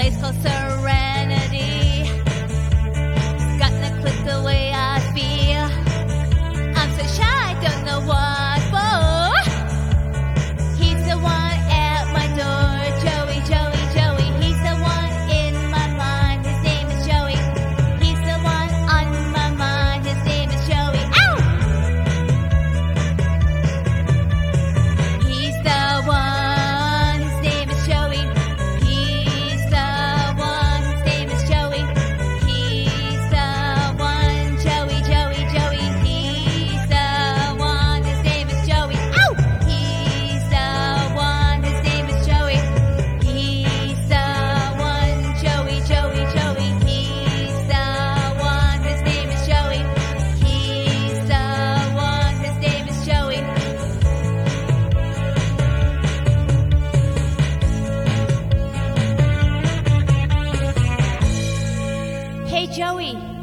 place called Serenity. It's gonna click the way I feel. I'm so shy, don't know what for. He's the one at my door. Joey, Joey, Joey. He's the one in my mind. His name is Joey. He's the one on my mind. His name is Joey. Ow! He's the one. His name is Joey. He's the one. His name is Joey. He's the one. Joey, Joey, Joey. He's the one. His name is Joey. Ow! He's the one. His name is Joey. He's the one. Joey, Joey, Joey. He's the one. His name is Joey. He's the one. His name is Joey. Hey, Joey.